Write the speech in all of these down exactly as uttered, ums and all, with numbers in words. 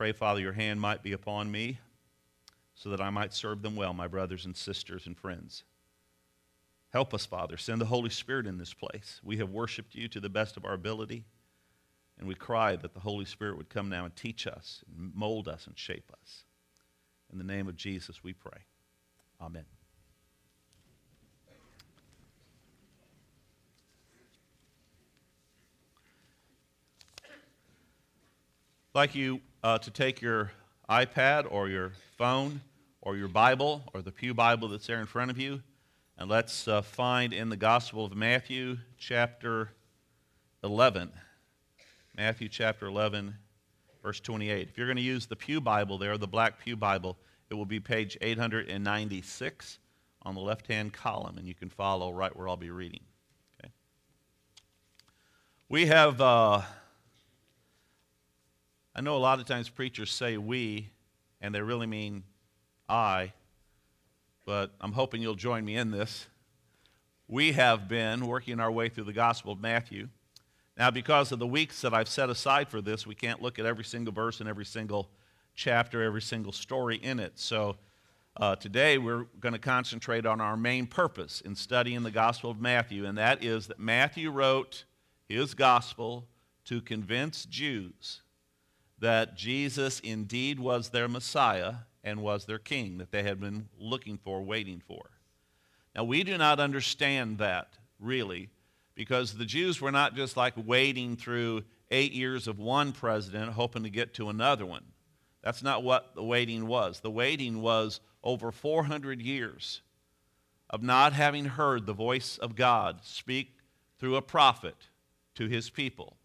pray, Father, your hand might be upon me so that I might serve them well, my brothers and sisters and friends. Help us, Father. Send the Holy Spirit in this place. We have worshiped you to the best of our ability, and we cry that the Holy Spirit would come now and teach us, and mold us, and shape us. In the name of Jesus, we pray. Amen. I'd like you uh, to take your iPad or your phone or your Bible or the Pew Bible that's there in front of you, and let's uh, find in the Gospel of Matthew chapter eleven. Matthew chapter eleven, verse twenty-eight. If you're going to use the Pew Bible there, the black Pew Bible, it will be page eight hundred ninety-six on the left-hand column, and you can follow right where I'll be reading. Okay. We have... Uh, I know a lot of times preachers say we, and they really mean I, but I'm hoping you'll join me in this. We have been working our way through the Gospel of Matthew. Now, because of the weeks that I've set aside for this, we can't look at every single verse and every single chapter, every single story in it. So uh, today we're going to concentrate on our main purpose in studying the Gospel of Matthew, and that is that Matthew wrote his Gospel to convince Jews that Jesus indeed was their Messiah and was their King that they had been looking for, waiting for. Now, we do not understand that, really, because the Jews were not just like waiting through eight years of one president hoping to get to another one. That's not what the waiting was. The waiting was over four hundred years of not having heard the voice of God speak through a prophet to his people.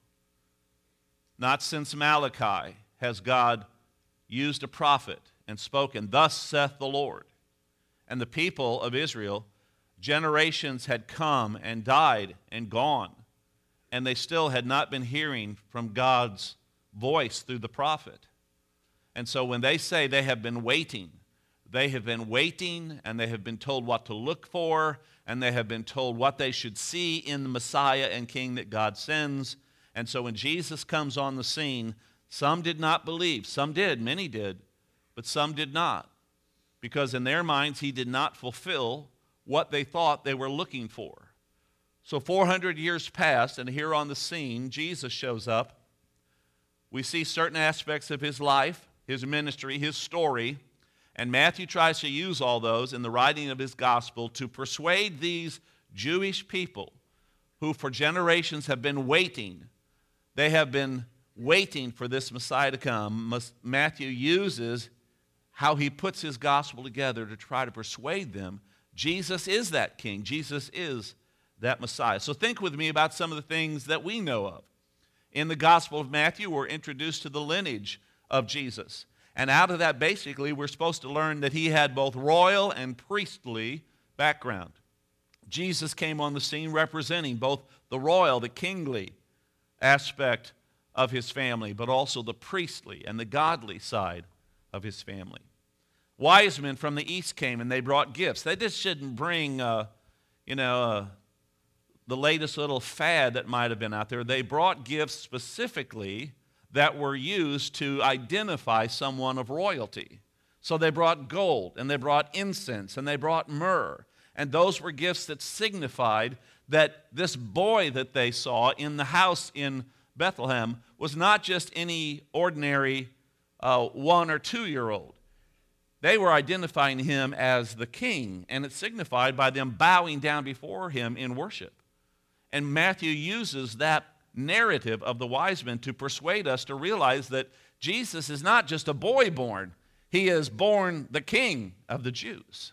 Not since Malachi has God used a prophet and spoken, "Thus saith the Lord." And the people of Israel, generations had come and died and gone, and they still had not been hearing from God's voice through the prophet. And so when they say they have been waiting, they have been waiting, and they have been told what to look for, and they have been told what they should see in the Messiah and King that God sends. And so when Jesus comes on the scene, some did not believe. Some did, many did, but some did not. Because in their minds, he did not fulfill what they thought they were looking for. So four hundred years passed, and here on the scene, Jesus shows up. We see certain aspects of his life, his ministry, his story, and Matthew tries to use all those in the writing of his gospel to persuade these Jewish people who for generations have been waiting. They have been waiting for this Messiah to come. Matthew uses how he puts his gospel together to try to persuade them Jesus is that King. Jesus is that Messiah. So think with me about some of the things that we know of. In the Gospel of Matthew, we're introduced to the lineage of Jesus. And out of that, basically, we're supposed to learn that he had both royal and priestly background. Jesus came on the scene representing both the royal, the kingly aspect of his family, but also the priestly and the godly side of his family. Wise men from the east came and they brought gifts. They just shouldn't bring, uh, you know, uh, the latest little fad that might have been out there. They brought gifts specifically that were used to identify someone of royalty. So they brought gold, and they brought incense, and they brought myrrh. And those were gifts that signified that this boy that they saw in the house in Bethlehem was not just any ordinary uh, one or two-year-old. They were identifying him as the king, and it signified by them bowing down before him in worship. And Matthew uses that narrative of the wise men to persuade us to realize that Jesus is not just a boy born. He is born the King of the Jews.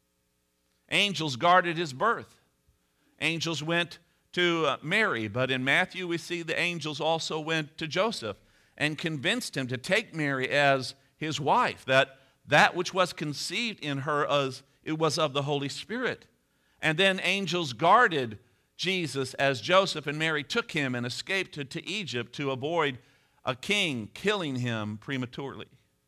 Angels guarded his birth. Angels went to uh, Mary, but in Matthew we see the angels also went to Joseph and convinced him to take Mary as his wife, that that which was conceived in her, as it was of the Holy Spirit. And then angels guarded Jesus as Joseph and Mary took him and escaped to, to Egypt to avoid a king killing him prematurely.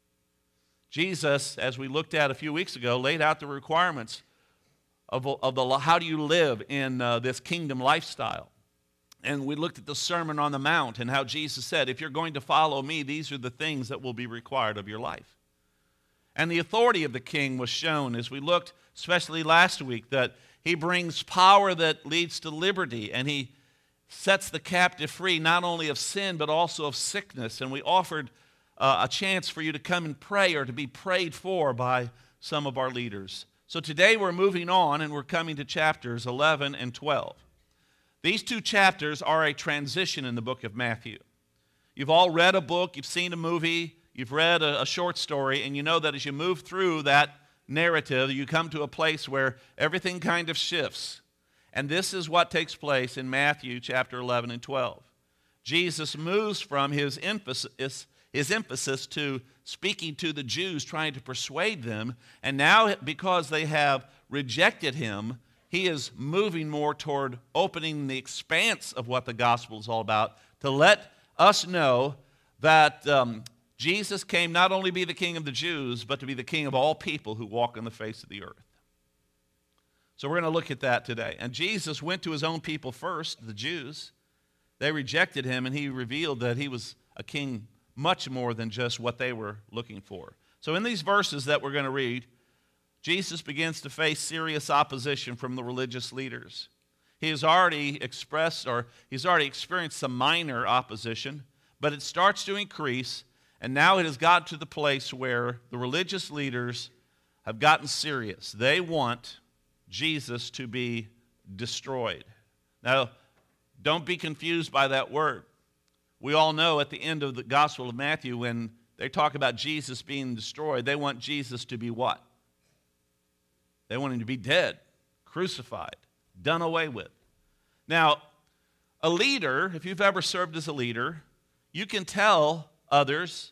Jesus, as we looked at a few weeks ago, laid out the requirements of, of the how do you live in uh, this kingdom lifestyle. And we looked at the Sermon on the Mount and how Jesus said, if you're going to follow me, these are the things that will be required of your life. And the authority of the king was shown as we looked, especially last week, that he brings power that leads to liberty, and he sets the captive free not only of sin but also of sickness. And we offered uh, a chance for you to come and pray or to be prayed for by some of our leaders. So today we're moving on and we're coming to chapters eleven and twelve. These two chapters are a transition in the book of Matthew. You've all read a book, you've seen a movie, you've read a, a short story, and you know that as you move through that narrative, you come to a place where everything kind of shifts. And this is what takes place in Matthew chapter eleven and twelve. Jesus moves from his emphasis, his emphasis to speaking to the Jews, trying to persuade them, and now because they have rejected him, he is moving more toward opening the expanse of what the gospel is all about, to let us know that um, Jesus came not only to be the king of the Jews, but to be the king of all people who walk on the face of the earth. So we're going to look at that today. And Jesus went to his own people first, the Jews. They rejected him, and he revealed that he was a king much more than just what they were looking for. So in these verses that we're going to read, Jesus begins to face serious opposition from the religious leaders. He has already expressed, or he's already experienced some minor opposition, but it starts to increase, and now it has gotten to the place where the religious leaders have gotten serious. They want Jesus to be destroyed. Now, don't be confused by that word. We all know at the end of the Gospel of Matthew, when they talk about Jesus being destroyed, they want Jesus to be what? They want him to be dead, crucified, done away with. Now, a leader, if you've ever served as a leader, you can tell others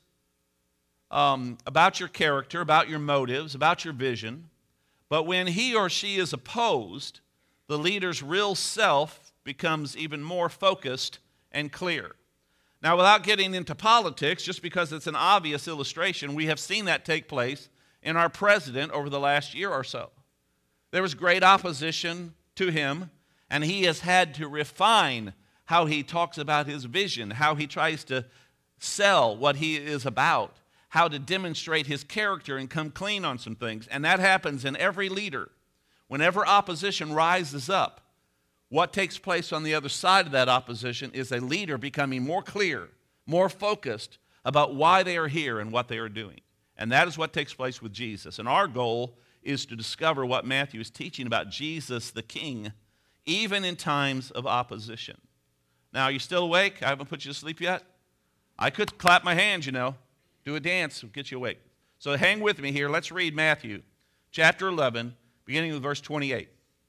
um, about your character, about your motives, about your vision. But when he or she is opposed, the leader's real self becomes even more focused and clear. Now, without getting into politics, just because it's an obvious illustration, we have seen that take place in our president over the last year or so. There was great opposition to him, and he has had to refine how he talks about his vision, how he tries to sell what he is about, how to demonstrate his character and come clean on some things. And that happens in every leader. Whenever opposition rises up, what takes place on the other side of that opposition is a leader becoming more clear, more focused about why they are here and what they are doing. And that is what takes place with Jesus. And our goal is to discover what Matthew is teaching about Jesus the King, even in times of opposition. Now, are you still awake? I haven't put you to sleep yet? I could clap my hands, you know. Do a dance, it'll get you awake. So hang with me here. Let's read Matthew chapter eleven, beginning with verse twenty-eight.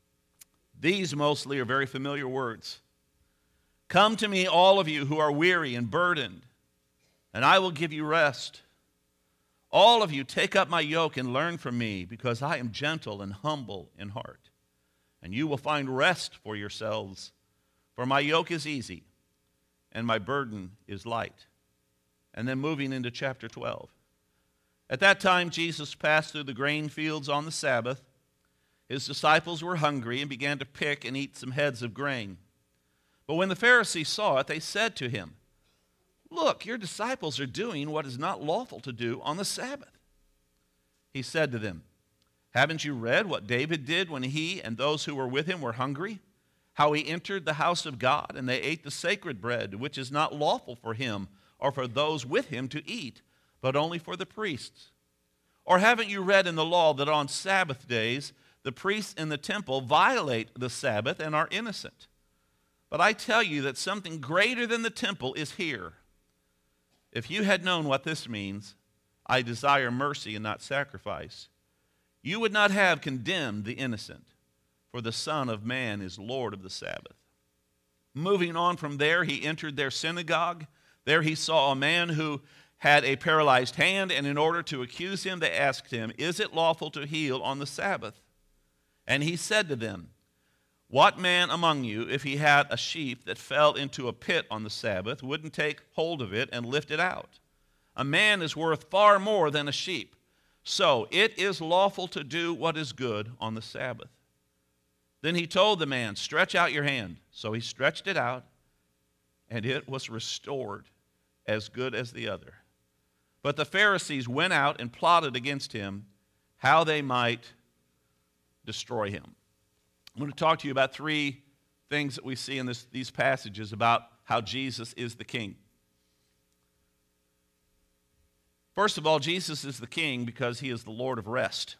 These mostly are very familiar words. Come to me, all of you who are weary and burdened, and I will give you rest. All of you, take up my yoke and learn from me, because I am gentle and humble in heart. And you will find rest for yourselves, for my yoke is easy and my burden is light. And then moving into chapter twelve. At that time, Jesus passed through the grain fields on the Sabbath. His disciples were hungry and began to pick and eat some heads of grain. But when the Pharisees saw it, they said to him, Look, your disciples are doing what is not lawful to do on the Sabbath. He said to them, Haven't you read what David did when he and those who were with him were hungry? How he entered the house of God, and they ate the sacred bread, which is not lawful for him or for those with him to eat, but only for the priests. Or haven't you read in the law that on Sabbath days the priests in the temple violate the Sabbath and are innocent? But I tell you that something greater than the temple is here. If you had known what this means, I desire mercy and not sacrifice, you would not have condemned the innocent, for the Son of Man is Lord of the Sabbath. Moving on from there, he entered their synagogue. There he saw a man who had a paralyzed hand, and in order to accuse him, they asked him, Is it lawful to heal on the Sabbath? And he said to them, What man among you, if he had a sheep that fell into a pit on the Sabbath, wouldn't take hold of it and lift it out? A man is worth far more than a sheep. So it is lawful to do what is good on the Sabbath. Then he told the man, Stretch out your hand. So he stretched it out, and it was restored as good as the other. But the Pharisees went out and plotted against him how they might destroy him. I'm going to talk to you about three things that we see in this, these passages about how Jesus is the king. First of all, Jesus is the king because he is the Lord of rest.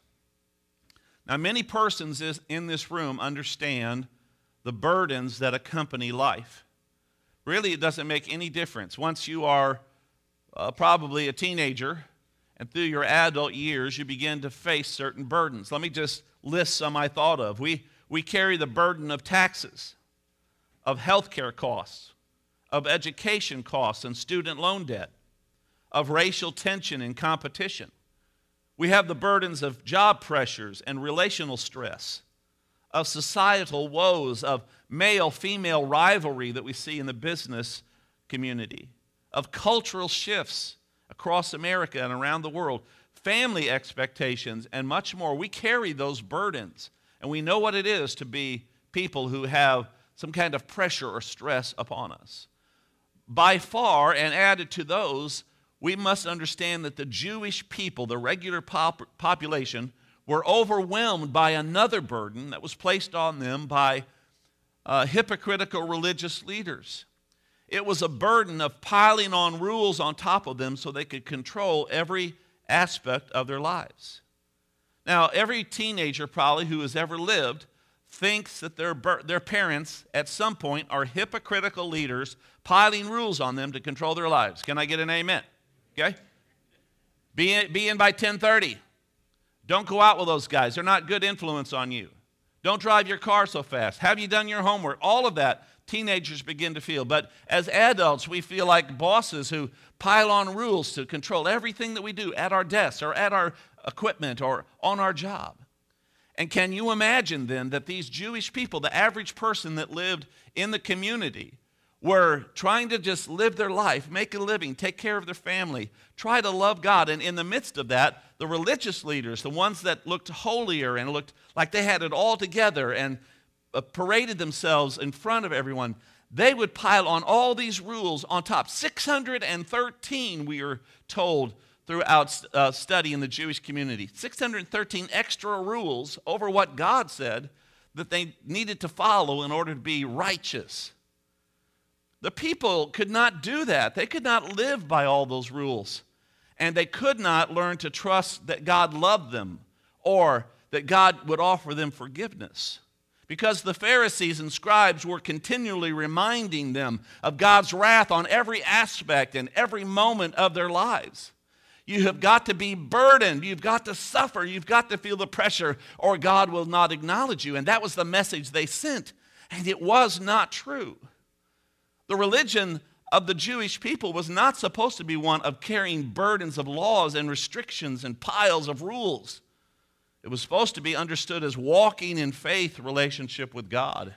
Now, many persons in this room understand the burdens that accompany life. Really, it doesn't make any difference. Once you are uh, probably a teenager, and through your adult years, you begin to face certain burdens. Let me just list some I thought of. We, we carry the burden of taxes, of health care costs, of education costs and student loan debt, of racial tension and competition. We have the burdens of job pressures and relational stress, of societal woes, of male-female rivalry that we see in the business community, of cultural shifts across America and around the world, family expectations, and much more. We carry those burdens, and we know what it is to be people who have some kind of pressure or stress upon us. By far, and added to those, we must understand that the Jewish people, the regular pop- population, were overwhelmed by another burden that was placed on them by uh, hypocritical religious leaders. It was a burden of piling on rules on top of them so they could control every aspect of their lives. Now, every teenager probably who has ever lived thinks that their, their parents at some point are hypocritical leaders piling rules on them to control their lives. Can I get an amen? Okay? Be in, be in by ten thirty. Don't go out with those guys. They're not good influence on you. Don't drive your car so fast. Have you done your homework? All of that teenagers begin to feel. But as adults, we feel like bosses who pile on rules to control everything that we do at our desks or at our equipment or on our job. And can you imagine then that these Jewish people, the average person that lived in the community, were trying to just live their life, make a living, take care of their family, try to love God. And in the midst of that, the religious leaders, the ones that looked holier and looked like they had it all together and uh, paraded themselves in front of everyone, they would pile on all these rules on top. six hundred thirteen, we are told throughout uh, study in the Jewish community. six hundred thirteen extra rules over what God said that they needed to follow in order to be righteous. The people could not do that. They could not live by all those rules. And they could not learn to trust that God loved them or that God would offer them forgiveness. Because the Pharisees and scribes were continually reminding them of God's wrath on every aspect and every moment of their lives. You have got to be burdened. You've got to suffer. You've got to feel the pressure or God will not acknowledge you. And that was the message they sent. And it was not true. The religion of the Jewish people was not supposed to be one of carrying burdens of laws and restrictions and piles of rules. It was supposed to be understood as walking in faith relationship with God.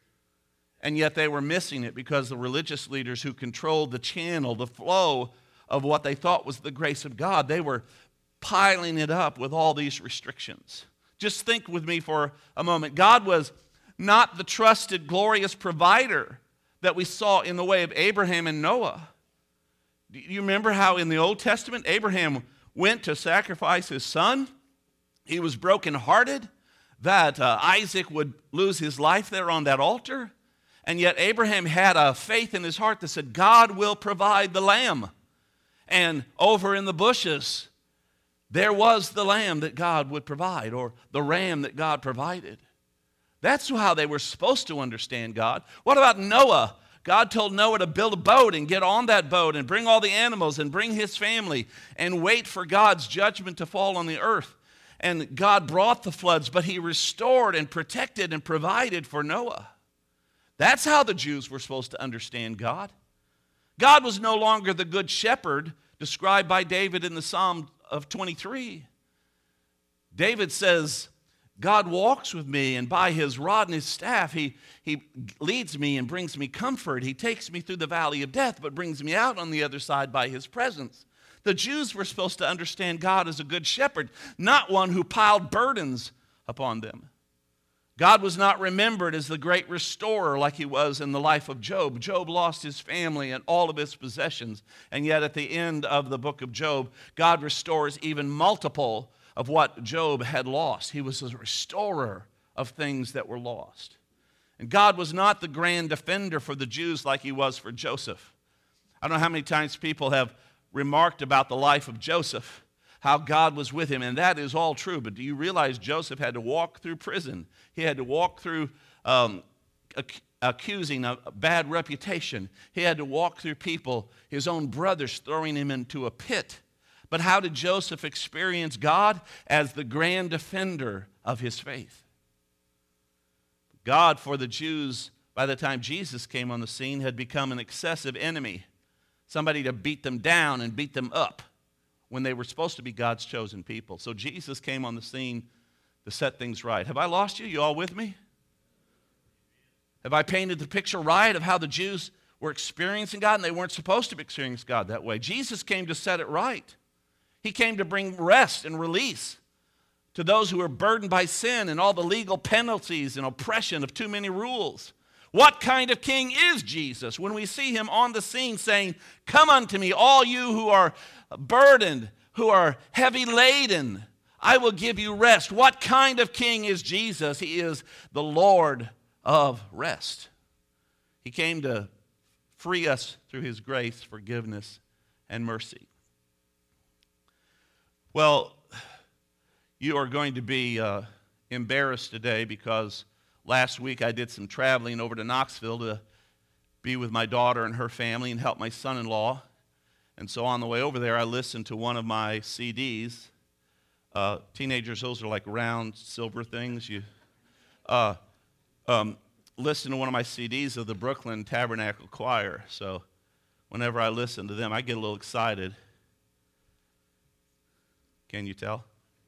And yet they were missing it because the religious leaders who controlled the channel, the flow of what they thought was the grace of God, they were piling it up with all these restrictions. Just think with me for a moment. God was not the trusted, glorious provider that we saw in the way of Abraham and Noah. Do you remember how in the Old Testament, Abraham went to sacrifice his son? He was brokenhearted that uh, Isaac would lose his life there on that altar. And yet Abraham had a faith in his heart that said, God will provide the lamb. And over in the bushes, there was the lamb that God would provide, or the ram that God provided. That's how they were supposed to understand God. What about Noah? God told Noah to build a boat and get on that boat and bring all the animals and bring his family and wait for God's judgment to fall on the earth. And God brought the floods, but he restored and protected and provided for Noah. That's how the Jews were supposed to understand God. God was no longer the good shepherd described by David in the Psalm of twenty-three. David says, God walks with me, and by his rod and his staff, he, he leads me and brings me comfort. He takes me through the valley of death, but brings me out on the other side by his presence. The Jews were supposed to understand God as a good shepherd, not one who piled burdens upon them. God was not remembered as the great restorer like he was in the life of Job. Job lost his family and all of his possessions. And yet at the end of the book of Job, God restores even multiple of what Job had lost. He was a restorer of things that were lost. And God was not the grand defender for the Jews like he was for Joseph. I don't know how many times people have remarked about the life of Joseph, how God was with him, and that is all true. But do you realize Joseph had to walk through prison? He had to walk through um, ac- accusing a bad reputation. He had to walk through people, his own brothers, throwing him into a pit. But how did Joseph experience God? As the grand defender of his faith. God, for the Jews, by the time Jesus came on the scene, had become an excessive enemy, somebody to beat them down and beat them up, when they were supposed to be God's chosen people. So Jesus came on the scene to set things right. Have I lost you? You all with me? Have I painted the picture right of how the Jews were experiencing God, and they weren't supposed to experience God that way? Jesus came to set it right. He came to bring rest and release to those who are burdened by sin and all the legal penalties and oppression of too many rules. What kind of king is Jesus? When we see him on the scene saying, "Come unto me, all you who are burdened, who are heavy laden, I will give you rest." What kind of king is Jesus? He is the Lord of rest. He came to free us through his grace, forgiveness, and mercy. Well, you are going to be uh, embarrassed today because last week I did some traveling over to Knoxville to be with my daughter and her family and help my son-in-law. And so on the way over there, I listened to one of my C Ds. Uh, teenagers, those are like round silver things. You uh, um, listen to one of my C Ds of the Brooklyn Tabernacle Choir. So whenever I listen to them, I get a little excited. Can you tell?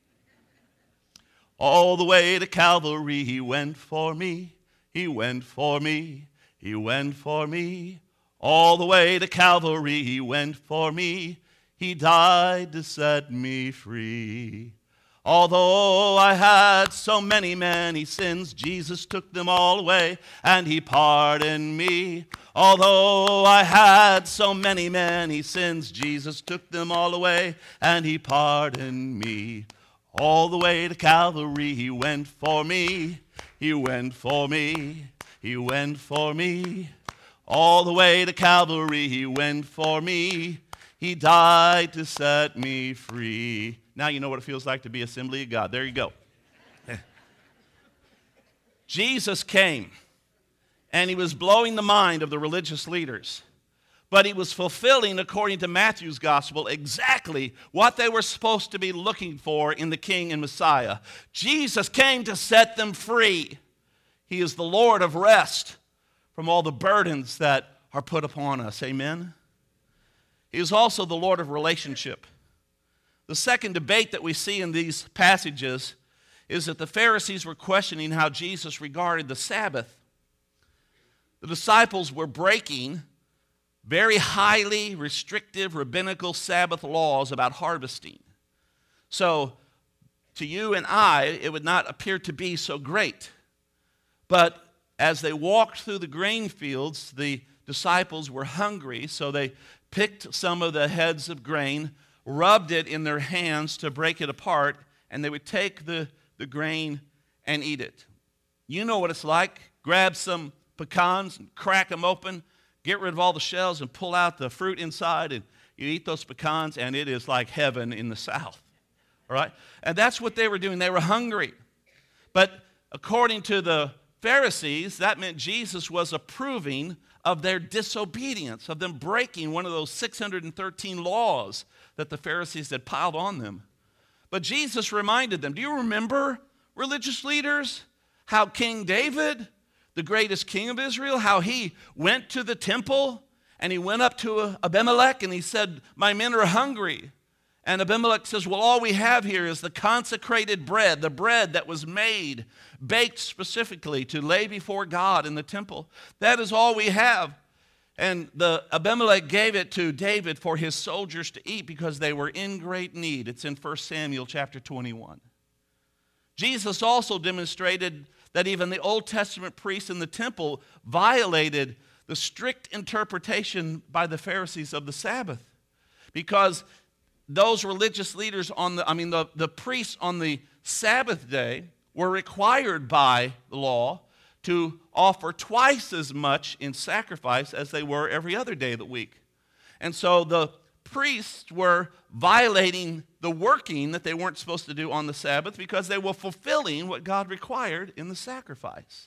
All the way to Calvary, he went for me. He went for me. He went for me. All the way to Calvary, he went for me. He died to set me free. Although I had so many, many sins, Jesus took them all away, and he pardoned me. Although I had so many, many sins, Jesus took them all away, and he pardoned me. All the way to Calvary, he went for me. He went for me. He went for me. All the way to Calvary, he went for me. He died to set me free. Now you know what it feels like to be Assembly of God. There you go. Jesus came, and he was blowing the mind of the religious leaders. But he was fulfilling, according to Matthew's gospel, exactly what they were supposed to be looking for in the King and Messiah. Jesus came to set them free. He is the Lord of rest from all the burdens that are put upon us. Amen? He is also the Lord of relationship. The second debate that we see in these passages is that the Pharisees were questioning how Jesus regarded the Sabbath. The disciples were breaking very highly restrictive rabbinical Sabbath laws about harvesting. So, to you and I, it would not appear to be so great. But as they walked through the grain fields, the disciples were hungry, so they picked some of the heads of grain, rubbed it in their hands to break it apart, and they would take the, the grain and eat it. You know what it's like. Grab some pecans and crack them open, get rid of all the shells and pull out the fruit inside, and you eat those pecans, and it is like heaven in the South. All right? And that's what they were doing. They were hungry. But according to the Pharisees, that meant Jesus was approving of their disobedience, of them breaking one of those six hundred thirteen laws that the Pharisees had piled on them. But Jesus reminded them, do you remember, religious leaders, how King David, the greatest king of Israel, how he went to the temple and he went up to Abimelech and he said, my men are hungry. And Abimelech says, well, all we have here is the consecrated bread, the bread that was made, baked specifically to lay before God in the temple. That is all we have. And the Abimelech gave it to David for his soldiers to eat because they were in great need. It's in First Samuel chapter twenty-one. Jesus also demonstrated that even the Old Testament priests in the temple violated the strict interpretation by the Pharisees of the Sabbath. Because those religious leaders on the, I mean, the, the priests on the Sabbath day were required by the law to offer twice as much in sacrifice as they were every other day of the week. And so the priests were violating the working that they weren't supposed to do on the Sabbath because they were fulfilling what God required in the sacrifice.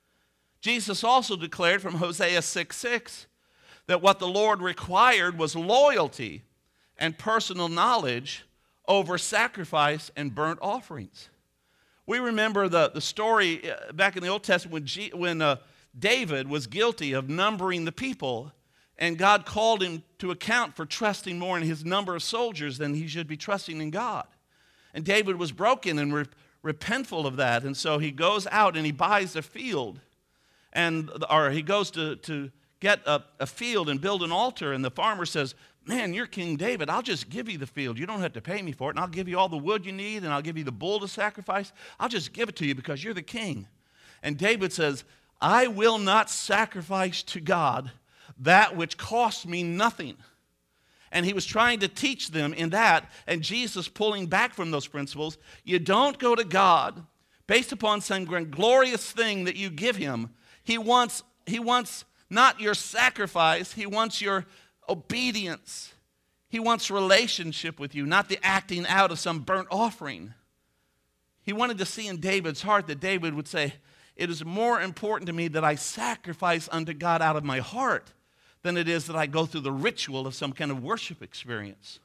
Jesus also declared from Hosea six six that what the Lord required was loyalty and personal knowledge over sacrifice and burnt offerings. We remember the, the story back in the Old Testament when, G, when uh, David was guilty of numbering the people, and God called him to account for trusting more in his number of soldiers than he should be trusting in God. And David was broken and re- repentful of that, and so he goes out and he buys a field, and or he goes to, to get a, a field and build an altar, and the farmer says, "Man, you're King David. I'll just give you the field. You don't have to pay me for it, and I'll give you all the wood you need, and I'll give you the bull to sacrifice. I'll just give it to you because you're the king." And David says, "I will not sacrifice to God that which costs me nothing." And he was trying to teach them in that, and Jesus pulling back from those principles. You don't go to God based upon some glorious thing that you give him. He wants, he wants not your sacrifice. He wants your obedience. He wants relationship with you, not the acting out of some burnt offering. He wanted to see in David's heart that David would say, "It is more important to me that I sacrifice unto God out of my heart than it is that I go through the ritual of some kind of worship experience."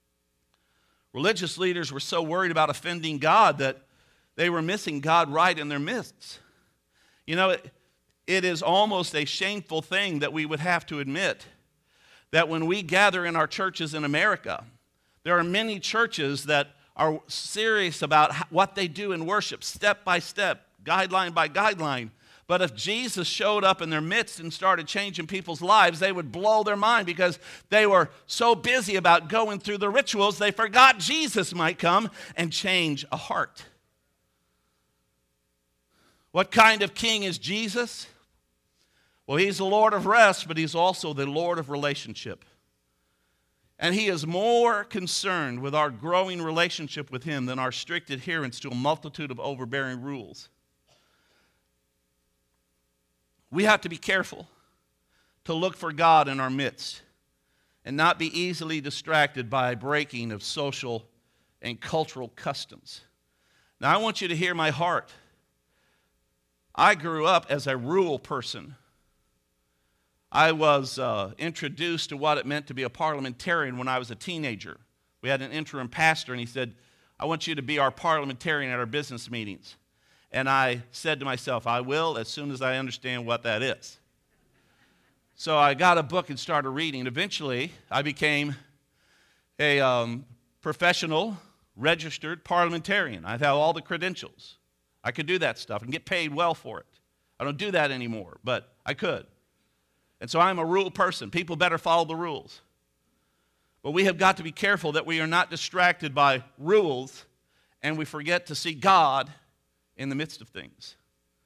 Religious leaders were so worried about offending God that they were missing God right in their midst. You know, it, it is almost a shameful thing that we would have to admit that when we gather in our churches in America, there are many churches that are serious about what they do in worship, step by step, guideline by guideline. But if Jesus showed up in their midst and started changing people's lives, they would blow their mind because they were so busy about going through the rituals, they forgot Jesus might come and change a heart. What kind of king is Jesus? Well, he's the Lord of rest, but he's also the Lord of relationship. And he is more concerned with our growing relationship with him than our strict adherence to a multitude of overbearing rules. We have to be careful to look for God in our midst and not be easily distracted by a breaking of social and cultural customs. Now, I want you to hear my heart. I grew up as a rural person. I was uh, introduced to what it meant to be a parliamentarian when I was a teenager. We had an interim pastor, and he said, "I want you to be our parliamentarian at our business meetings." And I said to myself, "I will as soon as I understand what that is." So I got a book and started reading. Eventually, I became a um, professional, registered parliamentarian. I have all the credentials. I could do that stuff and get paid well for it. I don't do that anymore, but I could. And so I'm a rule person. People better follow the rules. But we have got to be careful that we are not distracted by rules and we forget to see God in the midst of things.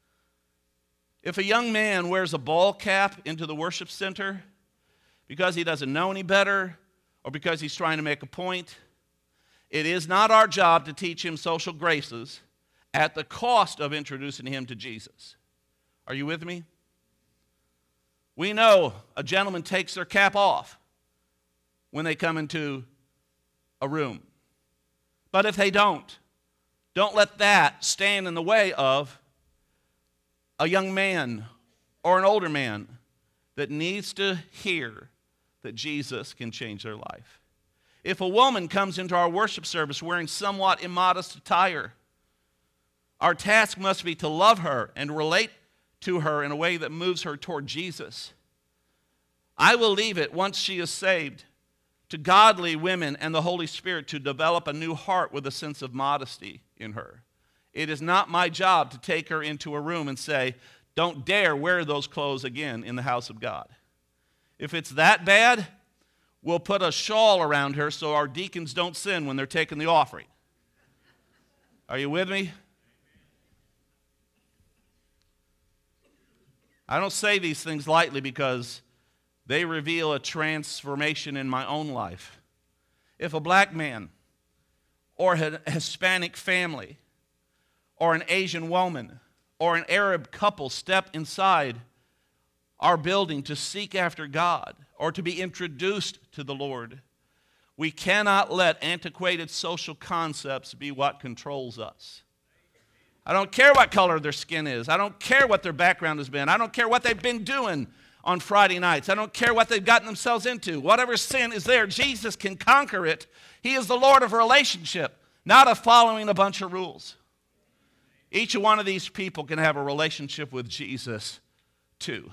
If a young man wears a ball cap into the worship center because he doesn't know any better or because he's trying to make a point, it is not our job to teach him social graces at the cost of introducing him to Jesus. Are you with me? We know a gentleman takes their cap off when they come into a room. But if they don't, don't let that stand in the way of a young man or an older man that needs to hear that Jesus can change their life. If a woman comes into our worship service wearing somewhat immodest attire, our task must be to love her and relate to her in a way that moves her toward Jesus. I will leave it, once she is saved, to godly women and the Holy Spirit to develop a new heart with a sense of modesty in her. It is not my job to take her into a room and say, "Don't dare wear those clothes again in the house of God." If it's that bad, we'll put a shawl around her so our deacons don't sin when they're taking the offering. Are you with me? I don't say these things lightly because they reveal a transformation in my own life. If a black man or a Hispanic family or an Asian woman or an Arab couple step inside our building to seek after God or to be introduced to the Lord, we cannot let antiquated social concepts be what controls us. I don't care what color their skin is. I don't care what their background has been. I don't care what they've been doing on Friday nights. I don't care what they've gotten themselves into. Whatever sin is there, Jesus can conquer it. He is the Lord of relationship, not of following a bunch of rules. Each one of these people can have a relationship with Jesus too.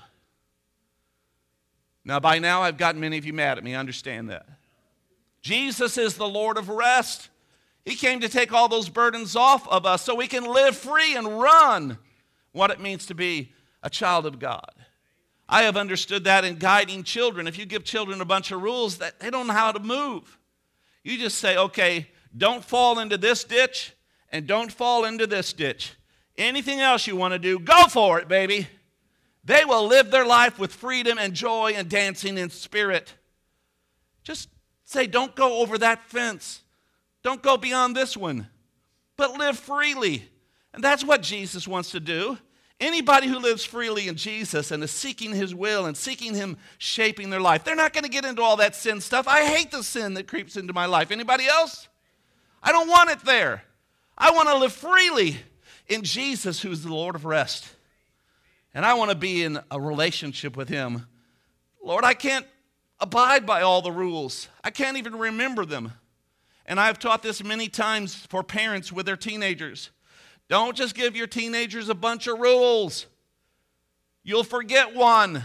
Now, by now, I've gotten many of you mad at me. I understand that. Jesus is the Lord of rest. He came to take all those burdens off of us so we can live free and run what it means to be a child of God. I have understood that in guiding children. If you give children a bunch of rules, that they don't know how to move. You just say, okay, don't fall into this ditch and don't fall into this ditch. Anything else you want to do, go for it, baby. They will live their life with freedom and joy and dancing in spirit. Just say, don't go over that fence. Don't go beyond this one, but live freely. And that's what Jesus wants to do. Anybody who lives freely in Jesus and is seeking his will and seeking him shaping their life, they're not going to get into all that sin stuff. I hate the sin that creeps into my life. Anybody else? I don't want it there. I want to live freely in Jesus, who's the Lord of rest. And I want to be in a relationship with him. Lord, I can't abide by all the rules. I can't even remember them. And I've taught this many times for parents with their teenagers. Don't just give your teenagers a bunch of rules. You'll forget one.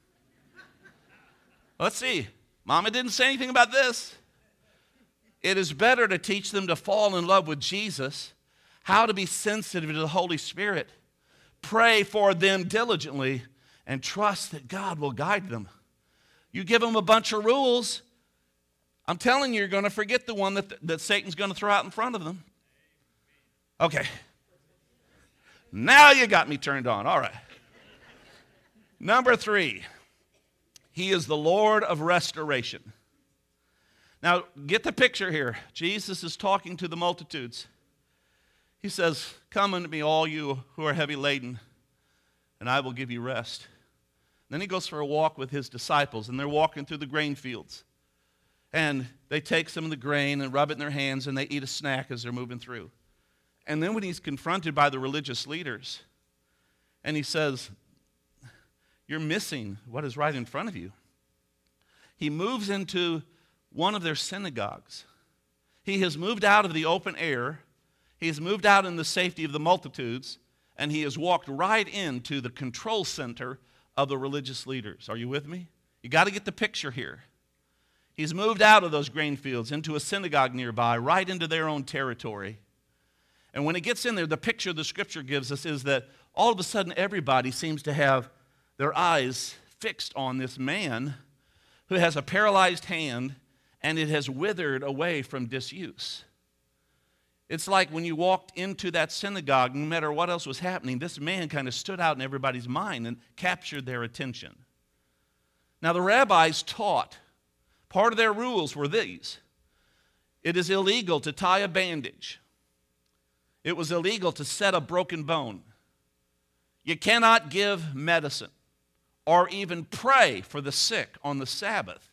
Let's see. Mama didn't say anything about this. It is better to teach them to fall in love with Jesus, how to be sensitive to the Holy Spirit, pray for them diligently, and trust that God will guide them. You give them a bunch of rules, I'm telling you, you're going to forget the one that, that Satan's going to throw out in front of them. Okay. Now you got me turned on. All right. Number three, he is the Lord of restoration. Now, get the picture here. Jesus is talking to the multitudes. He says, come unto me, all you who are heavy laden, and I will give you rest. Then he goes for a walk with his disciples, and they're walking through the grain fields. And they take some of the grain and rub it in their hands, and they eat a snack as they're moving through. And then when he's confronted by the religious leaders, and he says, you're missing what is right in front of you. He moves into one of their synagogues. He has moved out of the open air. He has moved out in the safety of the multitudes, and he has walked right into the control center of the religious leaders. Are you with me? You got to get the picture here. He's moved out of those grain fields into a synagogue nearby, right into their own territory. And when it gets in there, the picture the scripture gives us is that all of a sudden everybody seems to have their eyes fixed on this man who has a paralyzed hand and it has withered away from disuse. It's like when you walked into that synagogue, no matter what else was happening, this man kind of stood out in everybody's mind and captured their attention. Now, the rabbis taught, part of their rules were these. It is illegal to tie a bandage. It was illegal to set a broken bone. You cannot give medicine or even pray for the sick on the Sabbath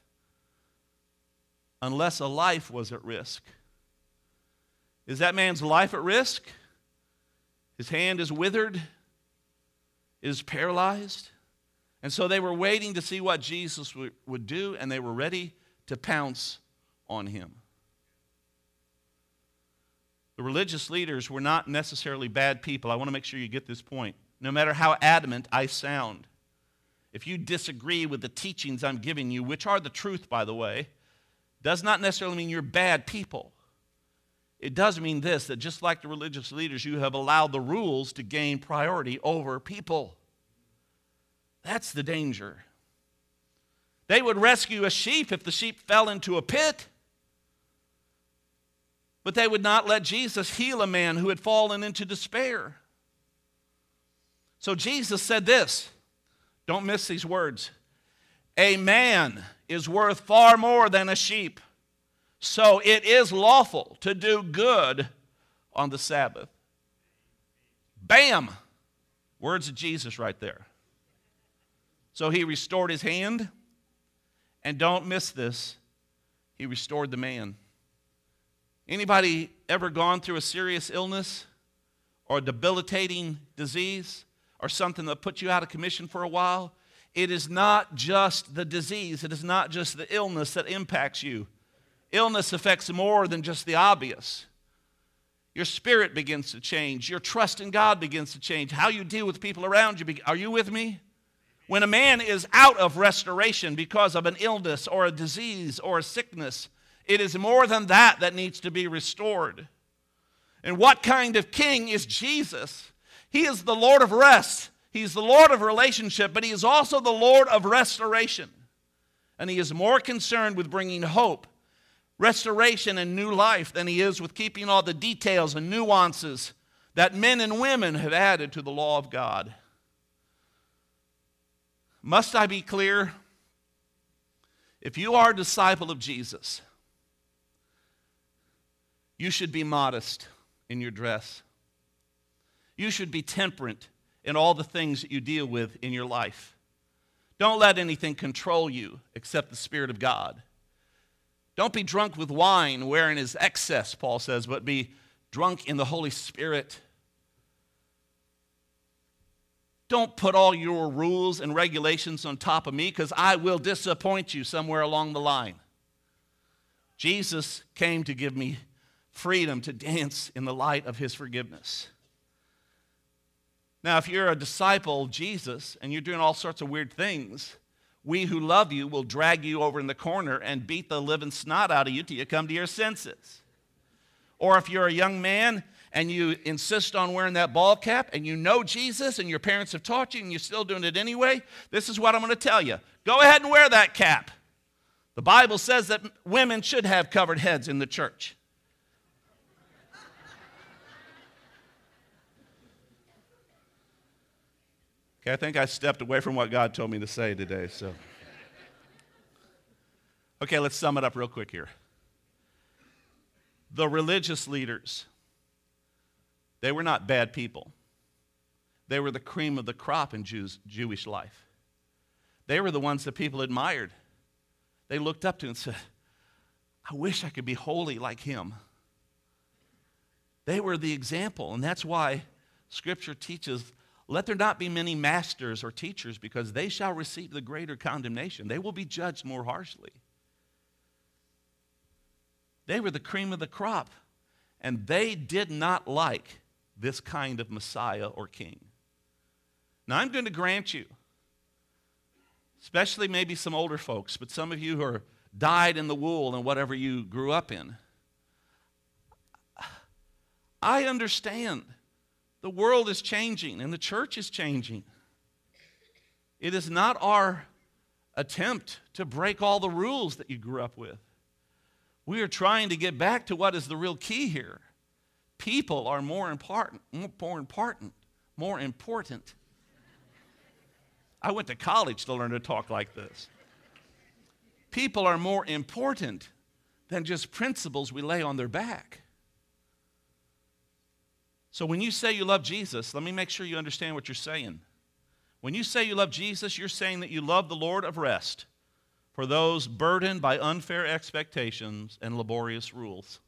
unless a life was at risk. Is that man's life at risk? His hand is withered, is paralyzed. And so they were waiting to see what Jesus would do, and they were ready to pounce on him. The religious leaders were not necessarily bad people. I want to make sure you get this point. No matter how adamant I sound, if you disagree with the teachings I'm giving you, which are the truth, by the way, does not necessarily mean you're bad people. It does mean this, that just like the religious leaders, you have allowed the rules to gain priority over people. That's the danger. They would rescue a sheep if the sheep fell into a pit. But they would not let Jesus heal a man who had fallen into despair. So Jesus said this, Don't miss these words. A man is worth far more than a sheep. So it is lawful to do good on the Sabbath. Bam! Words of Jesus right there. So he restored his hand, and don't miss this, he restored the man. Anybody ever gone through a serious illness or a debilitating disease or something that put you out of commission for a while? It is not just the disease. It is not just the illness that impacts you. Illness affects more than just the obvious. Your spirit begins to change. Your trust in God begins to change. How you deal with people around you. Are you with me? When a man is out of restoration because of an illness or a disease or a sickness, it is more than that that needs to be restored. And what kind of king is Jesus? He is the Lord of rest. He's the Lord of relationship, but he is also the Lord of restoration. And he is more concerned with bringing hope, restoration, and new life than he is with keeping all the details and nuances that men and women have added to the law of God. Must I be clear? If you are a disciple of Jesus, you should be modest in your dress. You should be temperate in all the things that you deal with in your life. Don't let anything control you except the Spirit of God. Don't be drunk with wine wherein is excess, Paul says, but be drunk in the Holy Spirit. Don't put all your rules and regulations on top of me, because I will disappoint you somewhere along the line. Jesus came to give me freedom to dance in the light of his forgiveness. Now, if you're a disciple of Jesus and you're doing all sorts of weird things, we who love you will drag you over in the corner and beat the living snot out of you till you come to your senses. Or if you're a young man and you insist on wearing that ball cap and you know Jesus and your parents have taught you and you're still doing it anyway, this is what I'm going to tell you. Go ahead and wear that cap. The Bible says that women should have covered heads in the church. Okay, I think I stepped away from what God told me to say today, so. Okay, let's sum it up real quick here. The religious leaders, they were not bad people. They were the cream of the crop in Jews, Jewish life. They were the ones that people admired. They looked up to and said, I wish I could be holy like him. They were the example, and that's why Scripture teaches, let there not be many masters or teachers, because they shall receive the greater condemnation. They will be judged more harshly. They were the cream of the crop, and they did not like this kind of Messiah or king. Now, I'm going to grant you, especially maybe some older folks, but some of you who are dyed in the wool and whatever you grew up in, I understand the world is changing and the church is changing. It is not our attempt to break all the rules that you grew up with. We are trying to get back to what is the real key here. People are more important, more important, more important. I went to college to learn to talk like this. People are more important than just principles we lay on their back. So when you say you love Jesus, let me make sure you understand what you're saying. When you say you love Jesus, you're saying that you love the Lord of rest for those burdened by unfair expectations and laborious rules.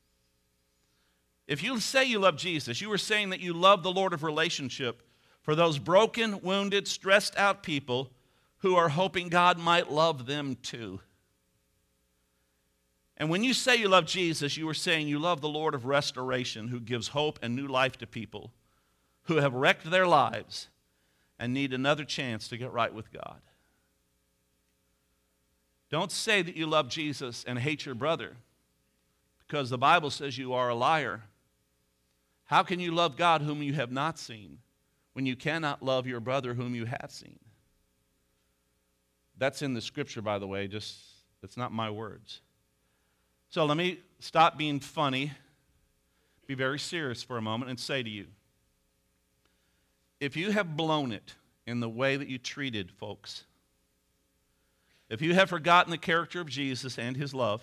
If you say you love Jesus, you are saying that you love the Lord of relationship for those broken, wounded, stressed out people who are hoping God might love them too. And when you say you love Jesus, you are saying you love the Lord of restoration who gives hope and new life to people who have wrecked their lives and need another chance to get right with God. Don't say that you love Jesus and hate your brother, because the Bible says you are a liar. How can you love God whom you have not seen when you cannot love your brother whom you have seen? That's in the Scripture, by the way, just it's not my words. So let me stop being funny, be very serious for a moment, and say to you, if you have blown it in the way that you treated folks, if you have forgotten the character of Jesus and his love,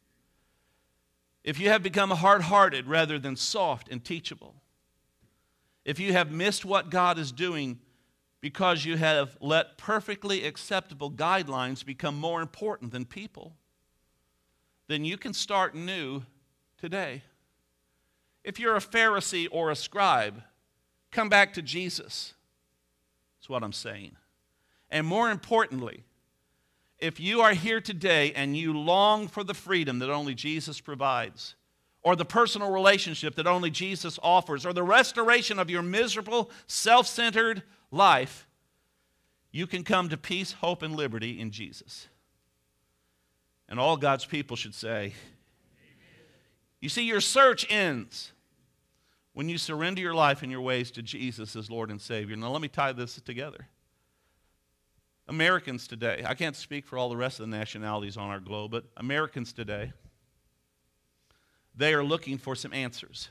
if you have become hard-hearted rather than soft and teachable, if you have missed what God is doing because you have let perfectly acceptable guidelines become more important than people, then you can start new today. If you're a Pharisee or a scribe, come back to Jesus. That's what I'm saying. And more importantly, if you are here today and you long for the freedom that only Jesus provides, or the personal relationship that only Jesus offers, or the restoration of your miserable, self-centered life, you can come to peace, hope, and liberty in Jesus. And all God's people should say, amen. You see, your search ends when you surrender your life and your ways to Jesus as Lord and Savior. Now let me tie this together. Americans today, I can't speak for all the rest of the nationalities on our globe, but Americans today, they are looking for some answers.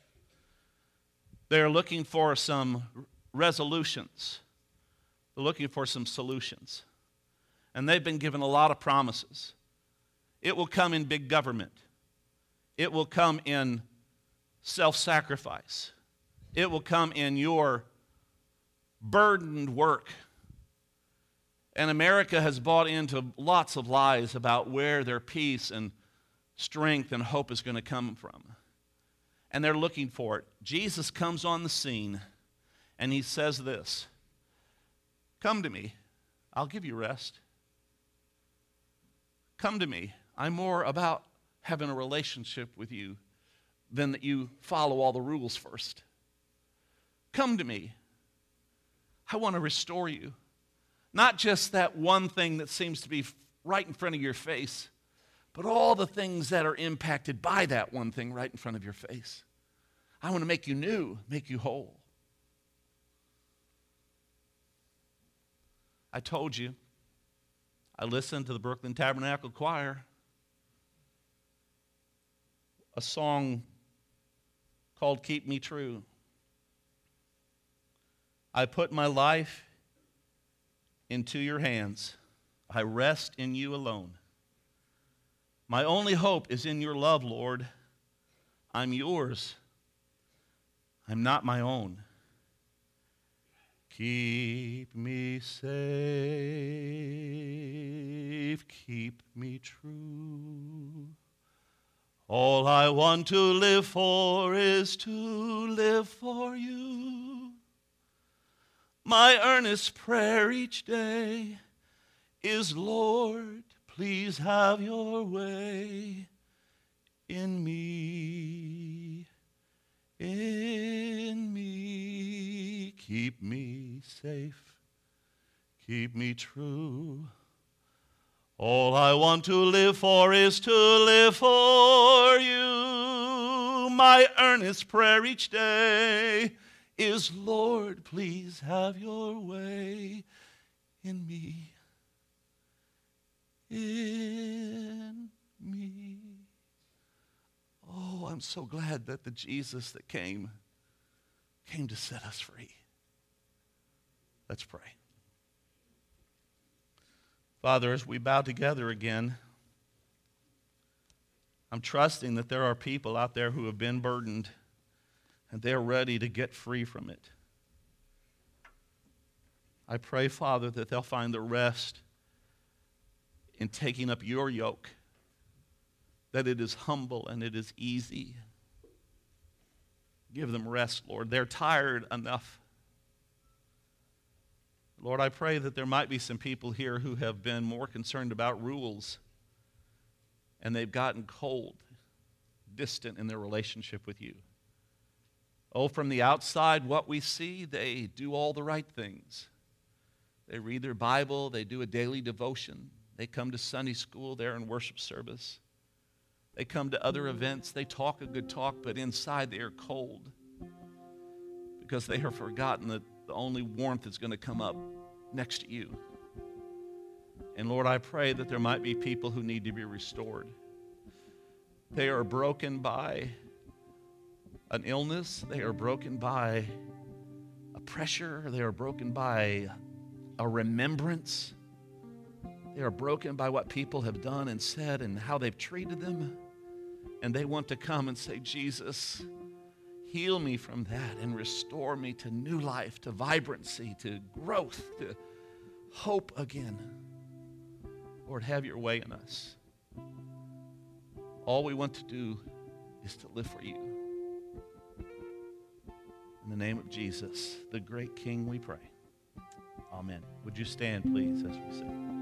They are looking for some resolutions. They're looking for some solutions. And they've been given a lot of promises. It will come in big government. It will come in self-sacrifice. It will come in your burdened work. And America has bought into lots of lies about where their peace and strength and hope is going to come from. And they're looking for it. Jesus comes on the scene and he says this, "Come to me, I'll give you rest. Come to me. I'm more about having a relationship with you than that you follow all the rules first. Come to me. I want to restore you. Not just that one thing that seems to be right in front of your face, but all the things that are impacted by that one thing right in front of your face. I want to make you new, make you whole." I told you, I listened to the Brooklyn Tabernacle Choir, a song called "Keep Me True." I put my life into your hands. I rest in you alone. My only hope is in your love, Lord. I'm yours. I'm not my own. Keep me safe, keep me true. All I want to live for is to live for you. My earnest prayer each day is, Lord, please have your way in me, in me. Keep me safe, keep me true. All I want to live for is to live for you. My earnest prayer each day is, Lord, please have your way in me, in me. Oh, I'm so glad that the Jesus that came, came to set us free. Let's pray. Father, as we bow together again, I'm trusting that there are people out there who have been burdened and they're ready to get free from it. I pray, Father, that they'll find the rest in taking up your yoke, that it is humble and it is easy. Give them rest, Lord. They're tired enough. Lord, I pray that there might be some people here who have been more concerned about rules and they've gotten cold, distant in their relationship with you. Oh, from the outside, what we see, they do all the right things. They read their Bible, they do a daily devotion, they come to Sunday school, they're in worship service. They come to other events, they talk a good talk, but inside they are cold because they have forgotten that the only warmth that's going to come up next to you. And Lord, I pray that there might be people who need to be restored. They are broken by an illness. They are broken by a pressure. They are broken by a remembrance. They are broken by what people have done and said and how they've treated them. And they want to come and say, Jesus, heal me from that and restore me to new life, to vibrancy, to growth, to hope again. Lord, have your way in us. All we want to do is to live for you. In the name of Jesus, the great King, we pray. Amen. Would you stand, please, as we sing?